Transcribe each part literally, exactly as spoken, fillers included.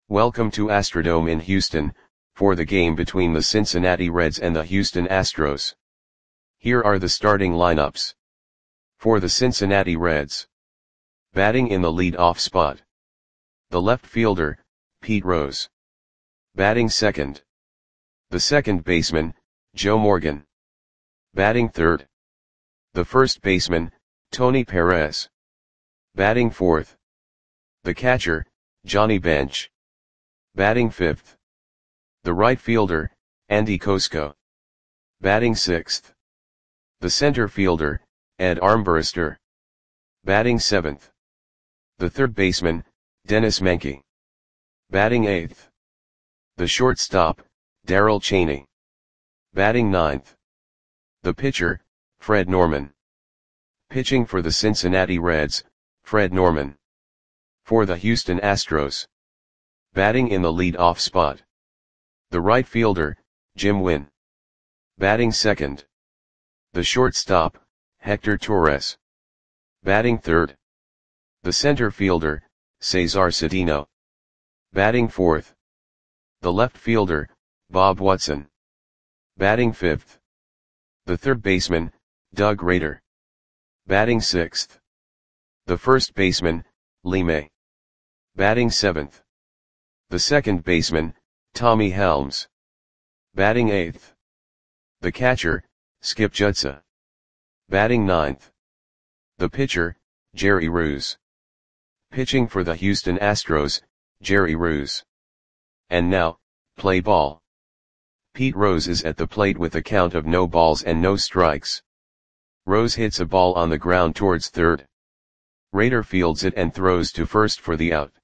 Welcome to Astrodome in Houston, for the game between the Cincinnati Reds and the Houston Astros. Here are the starting lineups. For the Cincinnati Reds. Batting in the lead-off spot. The left fielder, Pete Rose. Batting second. The second baseman, Joe Morgan. Batting third. The first baseman, Tony Perez. Batting fourth. The catcher, Johnny Bench. Batting fifth. The right fielder, Andy Kosko. Batting sixth. The center fielder, Ed Armbrister. Batting seventh. The third baseman, Dennis Menke. Batting eighth. The shortstop, Darrell Chaney. Batting ninth. The pitcher, Fred Norman. Pitching for the Cincinnati Reds, Fred Norman. For the Houston Astros. Batting in the lead-off spot. The right fielder, Jim Wynn. Batting second. The shortstop, Hector Torres. Batting third. The center fielder, Cesar Cedeno. Batting fourth. The left fielder, Bob Watson. Batting fifth. The third baseman, Doug Rader. Batting sixth. The first baseman, Lee May. Batting seventh. The second baseman, Tommy Helms. Batting eighth. The catcher, Skip Jutsa. Batting ninth. The pitcher, Jerry Ruse. Pitching for the Houston Astros, Jerry Ruse. And now, play ball. Pete Rose is at the plate with a count of no balls and no strikes. Rose hits a ball on the ground towards third. Rader fields it and throws to first for the out.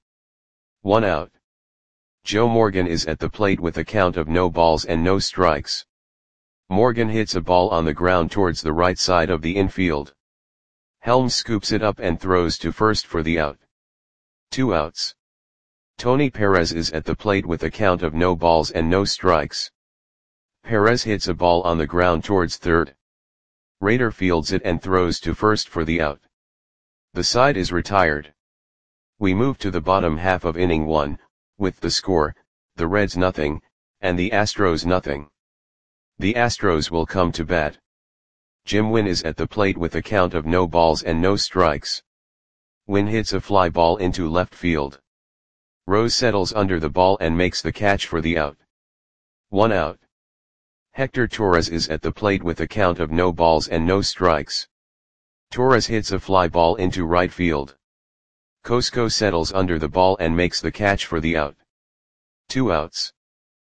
One out. Joe Morgan is at the plate with a count of no balls and no strikes. Morgan hits a ball on the ground towards the right side of the infield. Helms scoops it up and throws to first for the out. Two outs. Tony Perez is at the plate with a count of no balls and no strikes. Perez hits a ball on the ground towards third. Rader fields it and throws to first for the out. The side is retired. We move to the bottom half of inning one, with the score, the Reds nothing, and the Astros nothing. The Astros will come to bat. Jim Wynn is at the plate with a count of no balls and no strikes. Wynn hits a fly ball into left field. Rose settles under the ball and makes the catch for the out. One out. Hector Torres is at the plate with a count of no balls and no strikes. Torres hits a fly ball into right field. Kosko settles under the ball and makes the catch for the out. Two outs.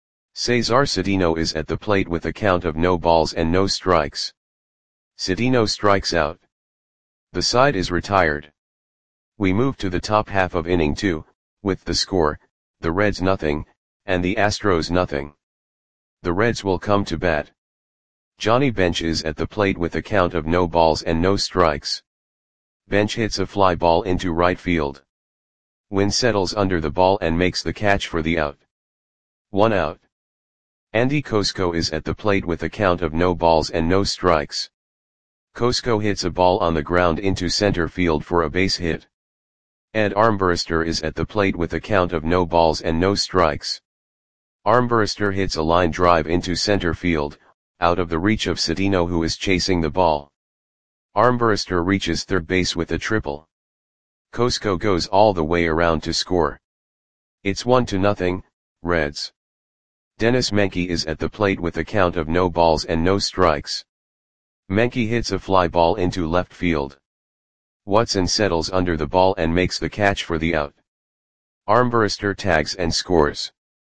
Cesar Cedeno is at the plate with a count of no balls and no strikes. Cedeno strikes out. The side is retired. We move to the top half of inning two, with the score, the Reds nothing, and the Astros nothing. The Reds will come to bat. Johnny Bench is at the plate with a count of no balls and no strikes. Bench hits a fly ball into right field. Wynn settles under the ball and makes the catch for the out. One out. Andy Kosko is at the plate with a count of no balls and no strikes. Kosko hits a ball on the ground into center field for a base hit. Ed Armbrister is at the plate with a count of no balls and no strikes. Armbrister hits a line drive into center field, out of the reach of Cedeno, who is chasing the ball. Armbrister reaches third base with a triple. Kosko goes all the way around to score. It's one to nothing, Reds. Dennis Menke is at the plate with a count of no balls and no strikes. Menke hits a fly ball into left field. Watson settles under the ball and makes the catch for the out. Armbrister tags and scores.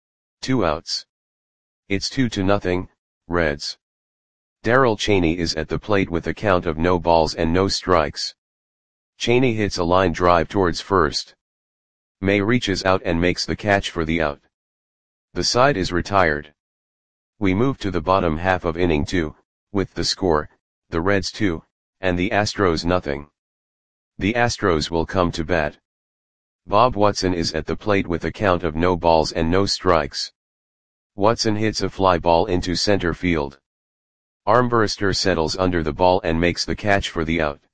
Two outs. It's two to nothing, Reds. Darrell Chaney is at the plate with a count of no balls and no strikes. Chaney hits a line drive towards first. May reaches out and makes the catch for the out. The side is retired. We move to the bottom half of inning two, with the score, the Reds two, and the Astros nothing. The Astros will come to bat. Bob Watson is at the plate with a count of no balls and no strikes. Watson hits a fly ball into center field. Armbrister settles under the ball and makes the catch for the out.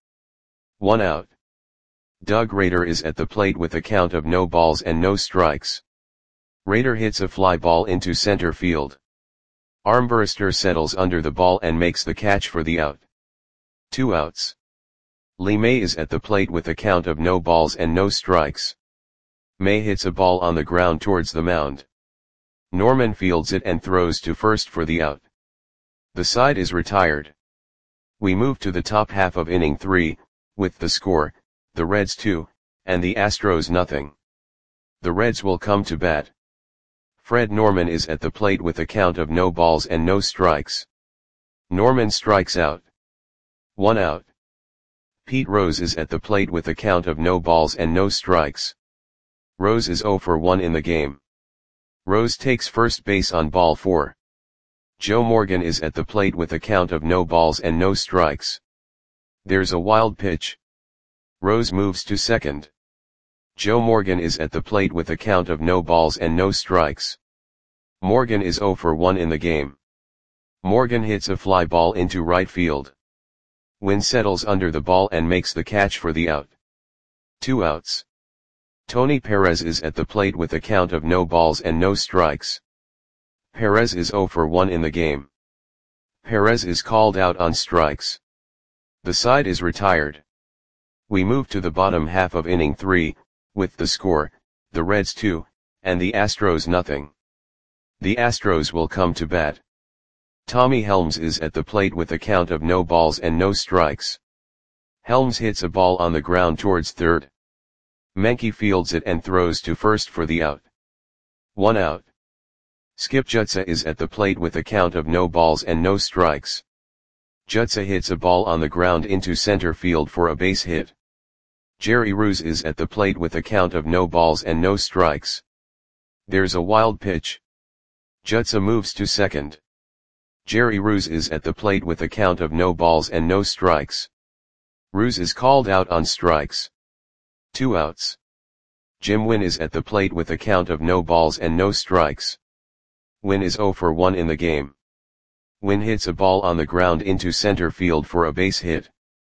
One out. Doug Rader is at the plate with a count of no balls and no strikes. Rader hits a fly ball into center field. Armbruster settles under the ball and makes the catch for the out. Two outs. Lee May is at the plate with a count of no balls and no strikes. May hits a ball on the ground towards the mound. Norman fields it and throws to first for the out. The side is retired. We move to the top half of inning three, with the score, the Reds two, and the Astros nothing. The Reds will come to bat. Fred Norman is at the plate with a count of no balls and no strikes. Norman strikes out. One out. Pete Rose is at the plate with a count of no balls and no strikes. Rose is oh for one in the game. Rose takes first base on ball four. Joe Morgan is at the plate with a count of no balls and no strikes. There's a wild pitch. Rose moves to second. Joe Morgan is at the plate with a count of no balls and no strikes. Morgan is oh for one in the game. Morgan hits a fly ball into right field. Wynn settles under the ball and makes the catch for the out. Two outs. Tony Perez is at the plate with a count of no balls and no strikes. Perez is oh for one in the game. Perez is called out on strikes. The side is retired. We move to the bottom half of inning three, with the score, the Reds two, and the Astros nothing. The Astros will come to bat. Tommy Helms is at the plate with a count of no balls and no strikes. Helms hits a ball on the ground towards third. Menke fields it and throws to first for the out. One out. Skip Jutsa is at the plate with a count of no balls and no strikes. Jutsa hits a ball on the ground into center field for a base hit. Jerry Ruse is at the plate with a count of no balls and no strikes. There's a wild pitch. Jutsa moves to second. Jerry Ruse is at the plate with a count of no balls and no strikes. Ruse is called out on strikes. Two outs. Jim Wynn is at the plate with a count of no balls and no strikes. Wynn is oh for one in the game. Wynn hits a ball on the ground into center field for a base hit.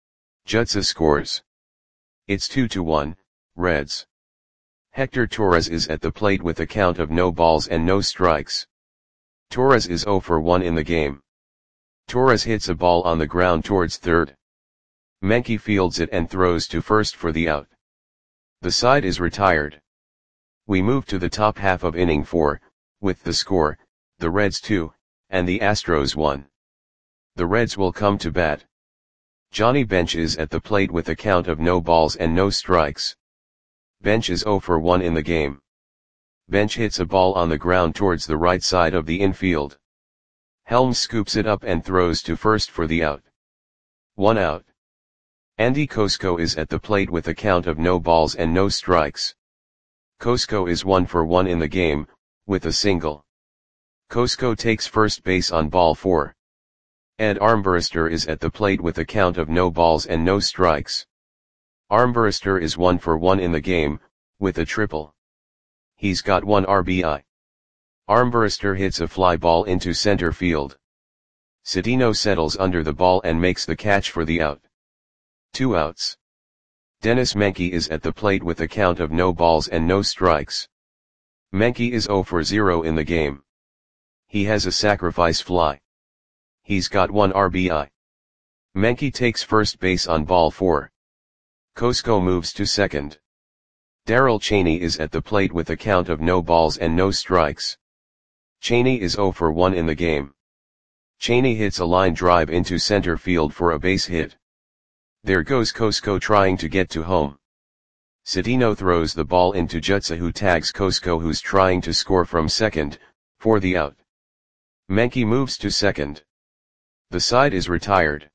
Jutsa scores. It's two to one, Reds. Hector Torres is at the plate with a count of no balls and no strikes. Torres is oh for one in the game. Torres hits a ball on the ground towards third. Menke fields it and throws to first for the out. The side is retired. We move to the top half of inning four, with the score, the Reds two, and the Astros one. The Reds will come to bat. Johnny Bench is at the plate with a count of no balls and no strikes. Bench is oh for one in the game. Bench hits a ball on the ground towards the right side of the infield. Helms scoops it up and throws to first for the out. One out. Andy Kosko is at the plate with a count of no balls and no strikes. Kosko is one for one in the game, with a single. Kosko takes first base on ball four. Ed Armbruster is at the plate with a count of no balls and no strikes. Armbruster is one for one in the game, with a triple. He's got one R B I. Armbruster hits a fly ball into center field. Cedeno settles under the ball and makes the catch for the out. Two outs. Dennis Menke is at the plate with a count of no balls and no strikes. Menke is oh for zero in the game. He has a sacrifice fly. He's got one R B I. Menke takes first base on ball four. Kosko moves to second. Darrell Chaney is at the plate with a count of no balls and no strikes. Chaney is oh for one in the game. Chaney hits a line drive into center field for a base hit. There goes Kosko trying to get to home. Cedeno throws the ball into Jutsa, who tags Kosko, who's trying to score from second, for the out. Menke moves to second. The side is retired.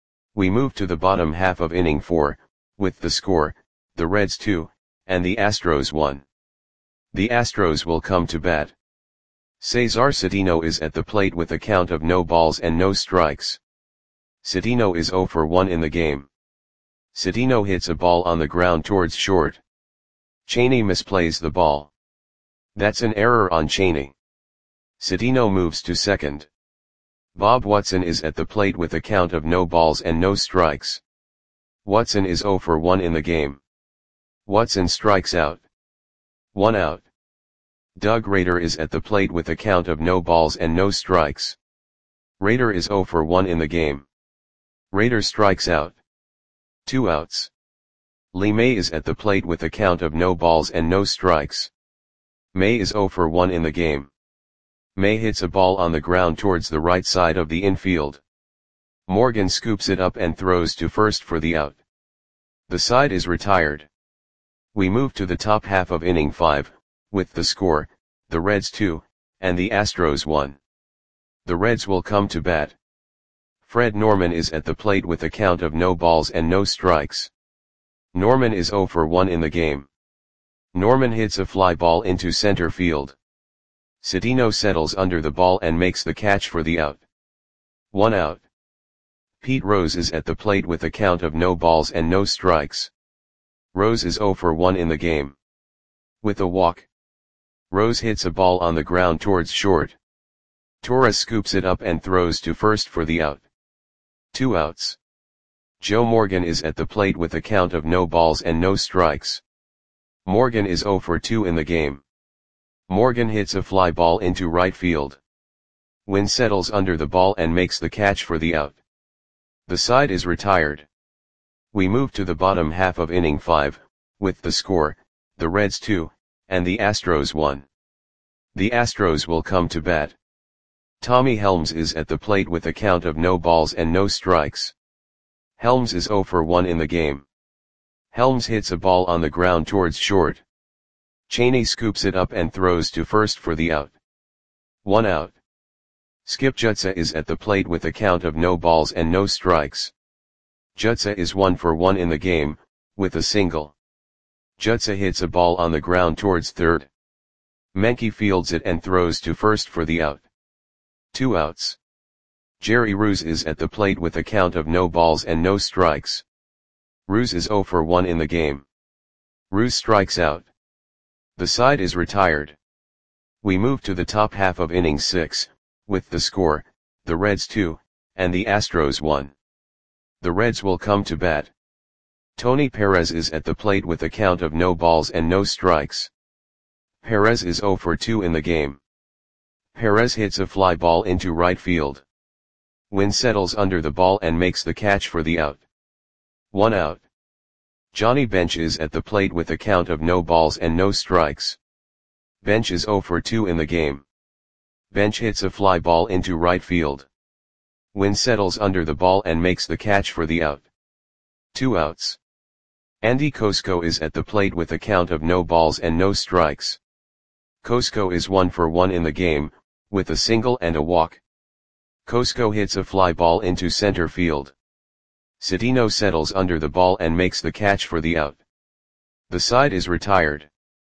We move to the bottom half of inning four, with the score, the Reds two, and the Astros one. The Astros will come to bat. Cesar Cedeno is at the plate with a count of no balls and no strikes. Cedeno is oh for one in the game. Cedeno hits a ball on the ground towards short. Chaney misplays the ball. That's an error on Chaney. Cedeno moves to second. Bob Watson is at the plate with a count of no balls and no strikes. Watson is oh for one in the game. Watson strikes out. One out. Doug Rader is at the plate with a count of no balls and no strikes. Rader is zero for one in the game. Rader strikes out. Two outs. Lee May is at the plate with a count of no balls and no strikes. May is zero for one in the game. May hits a ball on the ground towards the right side of the infield. Morgan scoops it up and throws to first for the out. The side is retired. We move to the top half of inning five, with the score, the Reds two, and the Astros one. The Reds will come to bat. Fred Norman is at the plate with a count of no balls and no strikes. Norman is zero for one in the game. Norman hits a fly ball into center field. Cedeno settles under the ball and makes the catch for the out. One out. Pete Rose is at the plate with a count of no balls and no strikes. Rose is zero for one in the game. With a walk, Rose hits a ball on the ground towards short. Torres scoops it up and throws to first for the out. Two outs. Joe Morgan is at the plate with a count of no balls and no strikes. Morgan is zero for two in the game. Morgan hits a fly ball into right field. Wynn settles under the ball and makes the catch for the out. The side is retired. We move to the bottom half of inning five, with the score, the Reds two, and the Astros one. The Astros will come to bat. Tommy Helms is at the plate with a count of no balls and no strikes. Helms is zero for one in the game. Helms hits a ball on the ground towards short. Cheney scoops it up and throws to first for the out. One out. Skip Jutsa is at the plate with a count of no balls and no strikes. Jutsa is one for one in the game, with a single. Jutsa hits a ball on the ground towards third. Menke fields it and throws to first for the out. Two outs. Jerry Ruse is at the plate with a count of no balls and no strikes. Ruse is zero for one in the game. Ruse strikes out. The side is retired. We move to the top half of inning six, with the score, the Reds two, and the Astros one. The Reds will come to bat. Tony Perez is at the plate with a count of no balls and no strikes. Perez is zero for two in the game. Perez hits a fly ball into right field. Wynn settles under the ball and makes the catch for the out. One out. Johnny Bench is at the plate with a count of no balls and no strikes. Bench is zero for two in the game. Bench hits a fly ball into right field. Wynn settles under the ball and makes the catch for the out. Two outs. Andy Kosko is at the plate with a count of no balls and no strikes. Kosko is one for one in the game, with a single and a walk. Kosko hits a fly ball into center field. Cedeno settles under the ball and makes the catch for the out. The side is retired.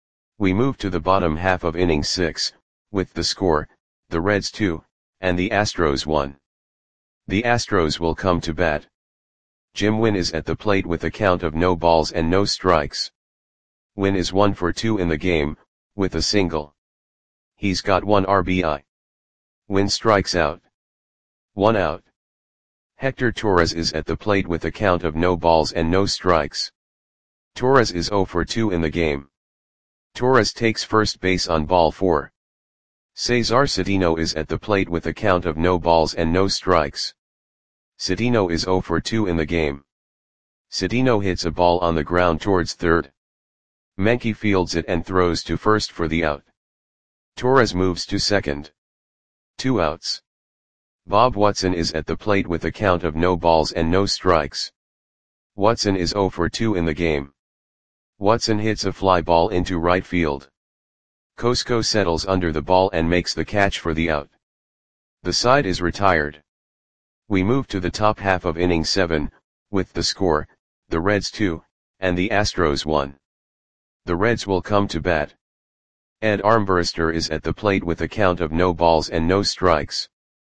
We move to the bottom half of inning six, with the score, the Reds two, and the Astros one. The Astros will come to bat. Jim Wynn is at the plate with a count of no balls and no strikes. Wynn is one for two in the game, with a single. He's got one R B I. Wynn strikes out. One out. Hector Torres is at the plate with a count of no balls and no strikes. Torres is zero for two in the game. Torres takes first base on ball four. Cesar Cedeno is at the plate with a count of no balls and no strikes. Cedeno is zero for two in the game. Cedeno hits a ball on the ground towards third. Menke fields it and throws to first for the out. Torres moves to second. Two outs. Bob Watson is at the plate with a count of no balls and no strikes. Watson is zero for two in the game. Watson hits a fly ball into right field. Kosko settles under the ball and makes the catch for the out. The side is retired. We move to the top half of inning seven, with the score, the Reds two, and the Astros one. The Reds will come to bat. Ed Armbruster is at the plate with a count of no balls and no strikes.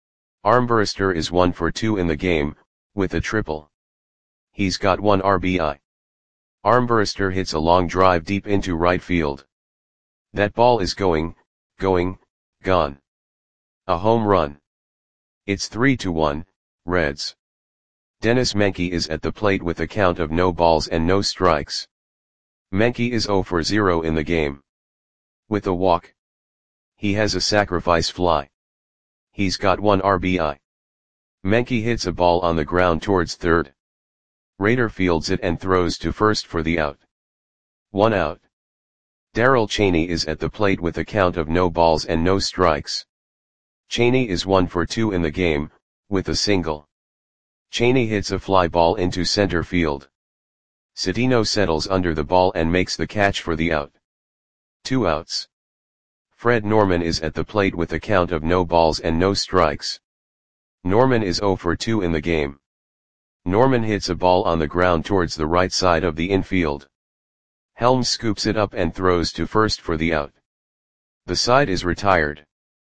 Armbruster is one for two in the game, with a triple. He's got one R B I. Armbruster hits a long drive deep into right field. That ball is going, going, gone. A home run. It's three to one, Reds. Dennis Menke is at the plate with a count of no balls and no strikes. Menke is zero for zero in the game. With a walk, He has a sacrifice fly. He's got one R B I. Menke hits a ball on the ground towards third. Raider fields it and throws to first for the out. One out. Darrell Chaney is at the plate with a count of no balls and no strikes. Chaney is one for two in the game, with a single. Chaney hits a fly ball into center field. Citino settles under the ball and makes the catch for the out. Two outs. Fred Norman is at the plate with a count of no balls and no strikes. Norman is zero for two in the game. Norman hits a ball on the ground towards the right side of the infield. Helms scoops it up and throws to first for the out. The side is retired.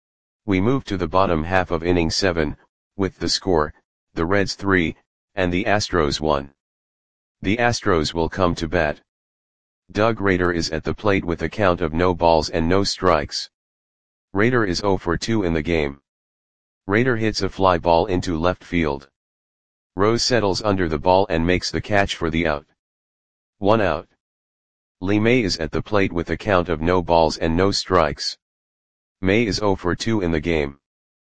We move to the bottom half of inning seven, with the score, the Reds three, and the Astros one. The Astros will come to bat. Doug Rader is at the plate with a count of no balls and no strikes. Rader is zero for two in the game. Rader hits a fly ball into left field. Rose settles under the ball and makes the catch for the out. One out. Lee May is at the plate with a count of no balls and no strikes. May is zero for two in the game.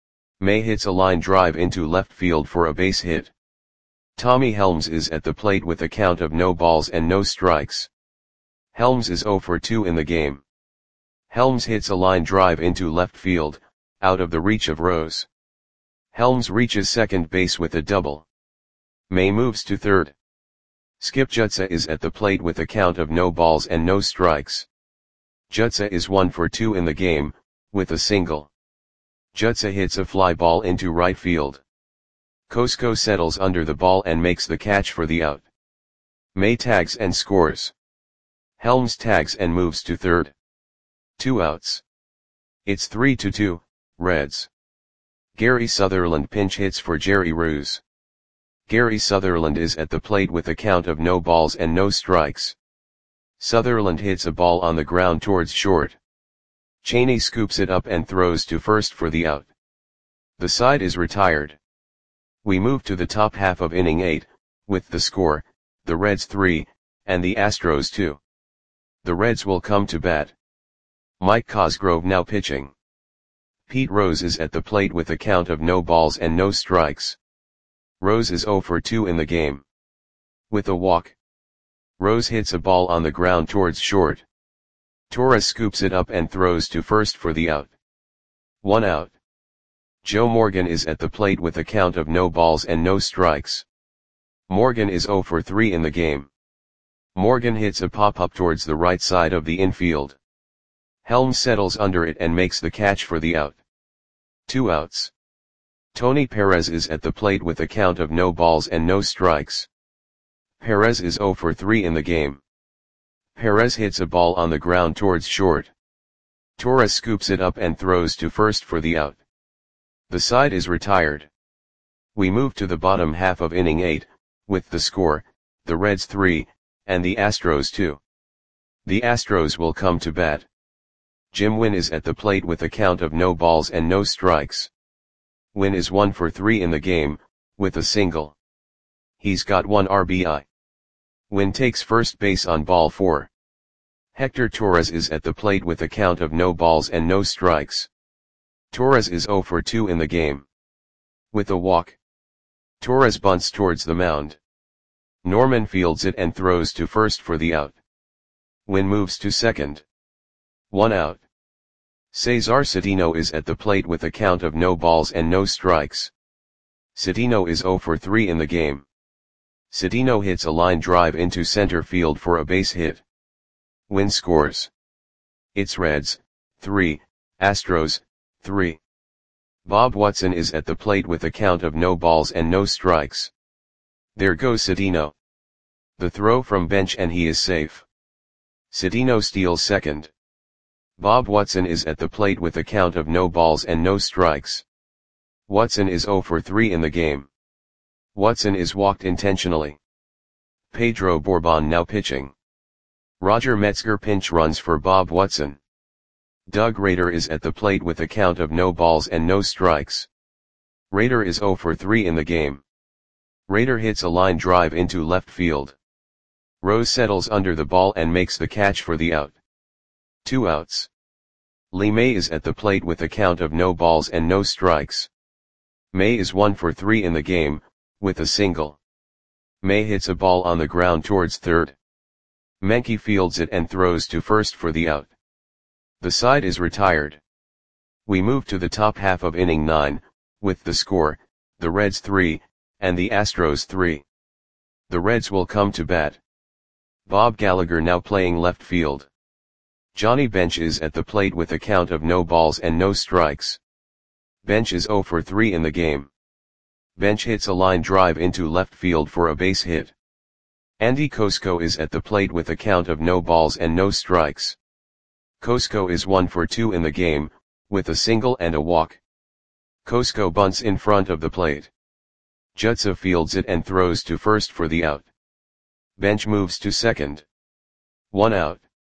May hits a line drive into left field for a base hit. Tommy Helms is at the plate with a count of no balls and no strikes. Helms is zero for two in the game. Helms hits a line drive into left field, out of the reach of Rose. Helms reaches second base with a double. May moves to third. Skip Jutsa is at the plate with a count of no balls and no strikes. Jutsa is one for two in the game, with a single. Jutsa hits a fly ball into right field. Kosko settles under the ball and makes the catch for the out. May tags and scores. Helms tags and moves to third. Two outs. It's three to two, Reds. Gary Sutherland pinch hits for Jerry Ruse. Gary Sutherland is at the plate with a count of no balls and no strikes. Sutherland hits a ball on the ground towards short. Chaney scoops it up and throws to first for the out. The side is retired. We move to the top half of inning eight, with the score, the Reds three, and the Astros two. The Reds will come to bat. Mike Cosgrove now pitching. Pete Rose is at the plate with a count of no balls and no strikes. Rose is zero for two in the game. With a walk. Rose hits a ball on the ground towards short. Torres scoops it up and throws to first for the out. One out. Joe Morgan is at the plate with a count of no balls and no strikes. Morgan is zero for three in the game. Morgan hits a pop-up towards the right side of the infield. Helms settles under it and makes the catch for the out. Two outs. Tony Perez is at the plate with a count of no balls and no strikes. Perez is zero for three in the game. Perez hits a ball on the ground towards short. Torres scoops it up and throws to first for the out. The side is retired. We move to the bottom half of inning eight, with the score, the Reds three, and the Astros two. The Astros will come to bat. Jim Wynn is at the plate with a count of no balls and no strikes. Wynn is one for three in the game, with a single. He's got one R B I. Wynn takes first base on ball four. Hector Torres is at the plate with a count of no balls and no strikes. Torres is zero for two in the game. With a walk. Torres bunts towards the mound. Norman fields it and throws to first for the out. Wynn moves to second. One out. Cesar Citino is at the plate with a count of no balls and no strikes. Citino is zero for three in the game. Citino hits a line drive into center field for a base hit. Wynn scores. It's Reds, three, Astros, three. Bob Watson is at the plate with a count of no balls and no strikes. There goes Citino. The throw from bench and he is safe. Citino steals second. Bob Watson is at the plate with a count of no balls and no strikes. Watson is zero for three in the game. Watson is walked intentionally. Pedro Bourbon now pitching. Roger Metzger pinch runs for Bob Watson. Doug Rader is at the plate with a count of no balls and no strikes. Rader is zero for three in the game. Rader hits a line drive into left field. Rose settles under the ball and makes the catch for the out. Two outs. Lee May is at the plate with a count of no balls and no strikes. May is one for three in the game, with a single. May hits a ball on the ground towards third. Menke fields it and throws to first for the out. The side is retired. We move to the top half of inning nine, with the score, the Reds three, and the Astros three. The Reds will come to bat. Bob Gallagher now playing left field. Johnny Bench is at the plate with a count of no balls and no strikes. Bench is zero for three in the game. Bench hits a line drive into left field for a base hit. Andy Kosko is at the plate with a count of no balls and no strikes. Kosko is one for two in the game, with a single and a walk. Kosko bunts in front of the plate. Jutsa fields it and throws to first for the out. Bench moves to second. One out.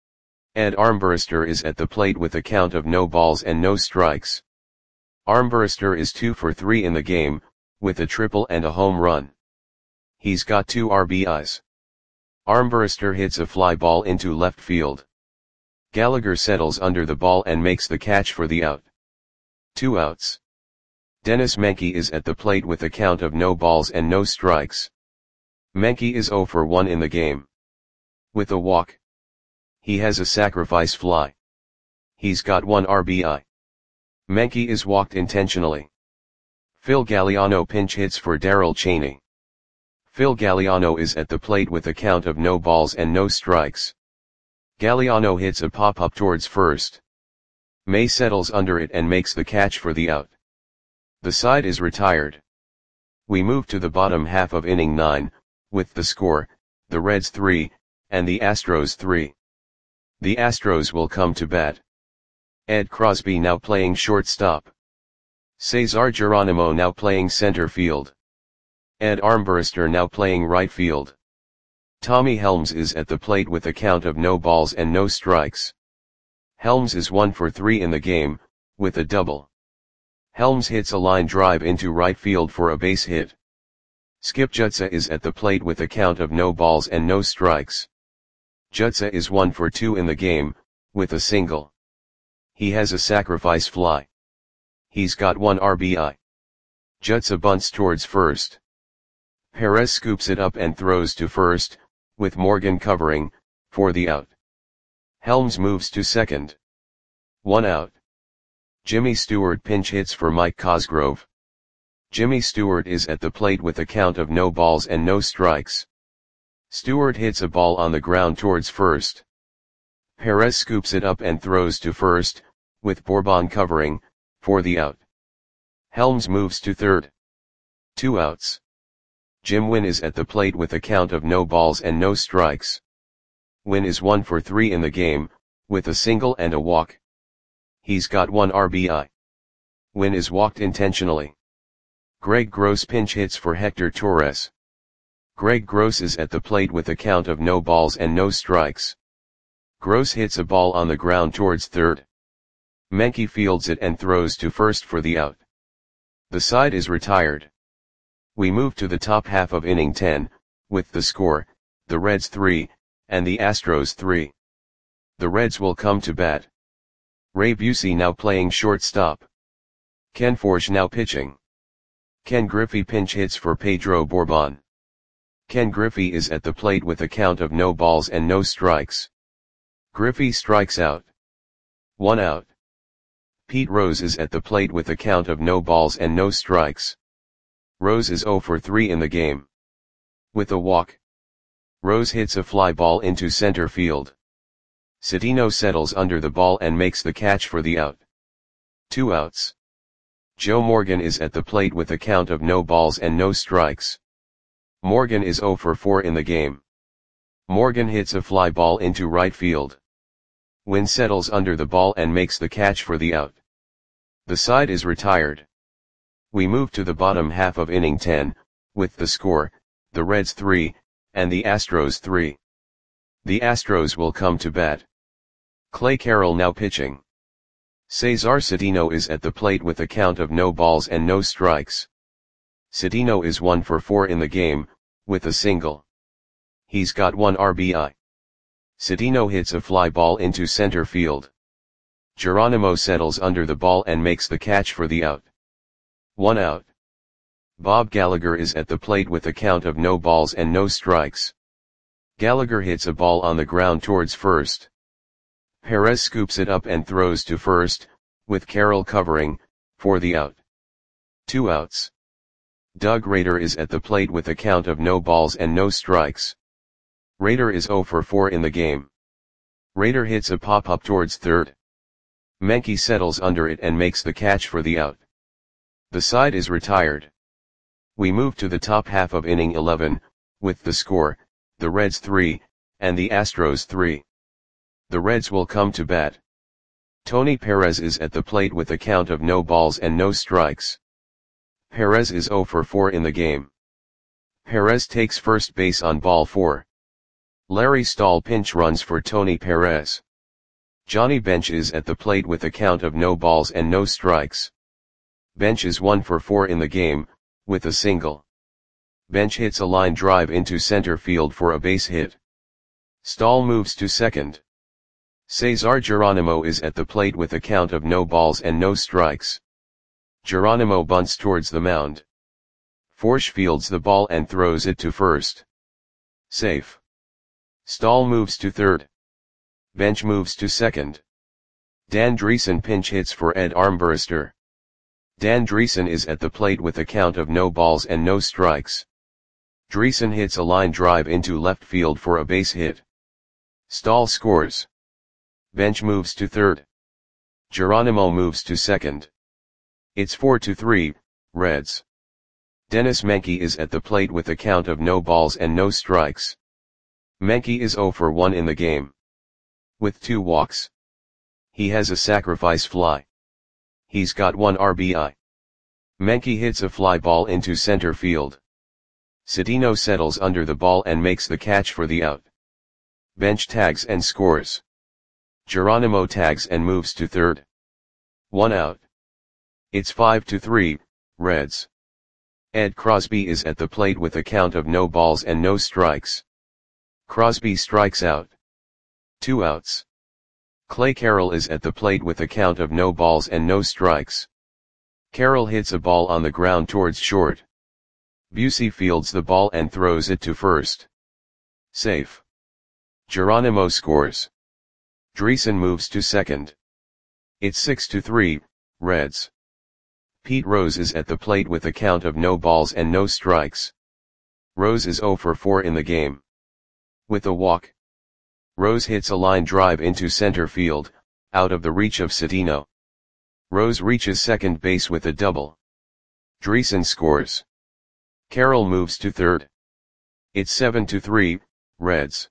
Ed Armbruster is at the plate with a count of no balls and no strikes. Armbruster is two for three in the game, with a triple and a home run. He's got two R B Is. Armbruster hits a fly ball into left field. Gallagher settles under the ball and makes the catch for the out. Two outs. Dennis Menke is at the plate with a count of no balls and no strikes. Menke is zero for one in the game. With a walk. He has a sacrifice fly. He's got one R B I. Menke is walked intentionally. Phil Galliano pinch hits for Darrell Chaney. Phil Galliano is at the plate with a count of no balls and no strikes. Galliano hits a pop-up towards first. May settles under it and makes the catch for the out. The side is retired. We move to the bottom half of inning nine, with the score, the Reds three, and the Astros three. The Astros will come to bat. Ed Crosby now playing shortstop. Cesar Geronimo now playing center field. Ed Armbruster now playing right field. Tommy Helms is at the plate with a count of no balls and no strikes. Helms is one for three in the game, with a double. Helms hits a line drive into right field for a base hit. Skip Jutsa is at the plate with a count of no balls and no strikes. Jutsa is one for two in the game, with a single. He has a sacrifice fly. He's got one R B I. Jutsa bunts towards first. Perez scoops it up and throws to first, with Morgan covering, for the out. Helms moves to second. One out. Jimmy Stewart pinch hits for Mike Cosgrove. Jimmy Stewart is at the plate with a count of no balls and no strikes. Stewart hits a ball on the ground towards first. Perez scoops it up and throws to first, with Bourbon covering, for the out. Helms moves to third. Two outs. Jim Wynn is at the plate with a count of no balls and no strikes. Wynn is one for three in the game, with a single and a walk. He's got one R B I. Wynn is walked intentionally. Greg Gross pinch hits for Hector Torres. Greg Gross is at the plate with a count of no balls and no strikes. Gross hits a ball on the ground towards third. Menke fields it and throws to first for the out. The side is retired. We move to the top half of inning ten, with the score, the Reds three, and the Astros three. The Reds will come to bat. Ray Busey now playing shortstop. Ken Forge now pitching. Ken Griffey pinch hits for Pedro Bourbon. Ken Griffey is at the plate with a count of no balls and no strikes. Griffey strikes out. One out. Pete Rose is at the plate with a count of no balls and no strikes. Rose is zero for three in the game. With a walk. Rose hits a fly ball into center field. Cedeno settles under the ball and makes the catch for the out. Two outs. Joe Morgan is at the plate with a count of no balls and no strikes. Morgan is zero for four in the game. Morgan hits a fly ball into right field. Wynn settles under the ball and makes the catch for the out. The side is retired. We move to the bottom half of inning ten, with the score, the Reds three, and the Astros three. The Astros will come to bat. Clay Carroll now pitching. Cesar Cedeno is at the plate with a count of no balls and no strikes. Cedeno is one for four in the game, with a single. He's got one R B I. Cedeno hits a fly ball into center field. Geronimo settles under the ball and makes the catch for the out. One out. Bob Gallagher is at the plate with a count of no balls and no strikes. Gallagher hits a ball on the ground towards first. Perez scoops it up and throws to first, with Carroll covering, for the out. Two outs. Doug Rader is at the plate with a count of no balls and no strikes. Rader is zero for four in the game. Rader hits a pop-up towards third. Menke settles under it and makes the catch for the out. The side is retired. We move to the top half of inning eleven, with the score, the Reds three, and the Astros three. The Reds will come to bat. Tony Perez is at the plate with a count of no balls and no strikes. Perez is zero for four in the game. Perez takes first base on ball four. Larry Stahl pinch runs for Tony Perez. Johnny Bench is at the plate with a count of no balls and no strikes. Bench is one for four in the game, with a single. Bench hits a line drive into center field for a base hit. Stahl moves to second. Cesar Geronimo is at the plate with a count of no balls and no strikes. Geronimo bunts towards the mound. Forsch fields the ball and throws it to first. Safe. Stahl moves to third. Bench moves to second. Dan Dreesen pinch hits for Ed Armbruster. Dan Dreesen is at the plate with a count of no balls and no strikes. Dreesen hits a line drive into left field for a base hit. Stahl scores. Bench moves to third. Geronimo moves to second. It's four to three, Reds. Dennis Menke is at the plate with a count of no balls and no strikes. Menke is zero for one in the game. With two walks. He has a sacrifice fly. He's got one R B I. Menke hits a fly ball into center field. Cedeno settles under the ball and makes the catch for the out. Bench tags and scores. Geronimo tags and moves to third. One out. It's five to three, Reds. Ed Crosby is at the plate with a count of no balls and no strikes. Crosby strikes out. Two outs. Clay Carroll is at the plate with a count of no balls and no strikes. Carroll hits a ball on the ground towards short. Busey fields the ball and throws it to first. Safe. Geronimo scores. Dreesen moves to second. It's six to three, Reds. Pete Rose is at the plate with a count of no balls and no strikes. Rose is zero for four in the game. With a walk. Rose hits a line drive into center field, out of the reach of Cedeno. Rose reaches second base with a double. Dreesen scores. Carroll moves to third. It's seven to three, Reds.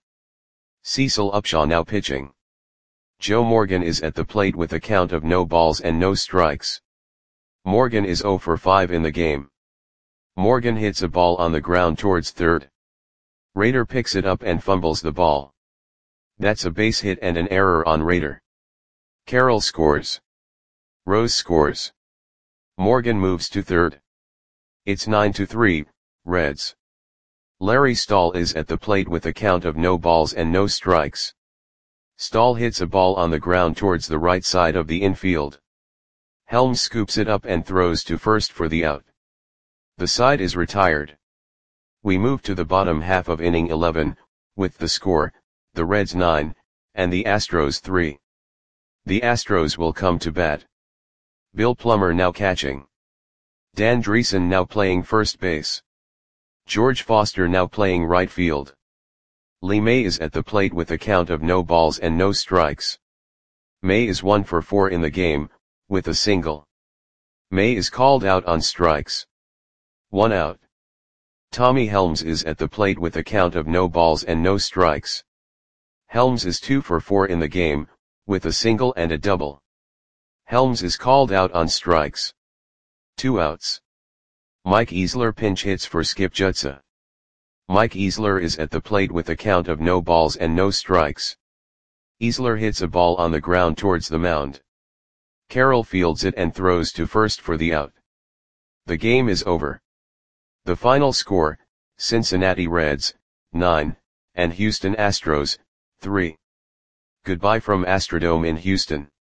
Cecil Upshaw now pitching. Joe Morgan is at the plate with a count of no balls and no strikes. Morgan is zero for five in the game. Morgan hits a ball on the ground towards third. Rader picks it up and fumbles the ball. That's a base hit and an error on Rader. Carroll scores. Rose scores. Morgan moves to third. It's nine to three, Reds. Larry Stahl is at the plate with a count of no balls and no strikes. Stahl hits a ball on the ground towards the right side of the infield. Helms scoops it up and throws to first for the out. The side is retired. We move to the bottom half of inning eleven, with the score, the Reds nine, and the Astros three. The Astros will come to bat. Bill Plummer now catching. Dan Dreesen now playing first base. George Foster now playing right field. Lee May is at the plate with a count of no balls and no strikes. May is one for four in the game, with a single. May is called out on strikes. One out. Tommy Helms is at the plate with a count of no balls and no strikes. Helms is two for four in the game, with a single and a double. Helms is called out on strikes. Two outs. Mike Easler pinch hits for Skip Jutsa. Mike Easler is at the plate with a count of no balls and no strikes. Easler hits a ball on the ground towards the mound. Carroll fields it and throws to first for the out. The game is over. The final score, Cincinnati Reds, nine, and Houston Astros, three. Goodbye from Astrodome in Houston.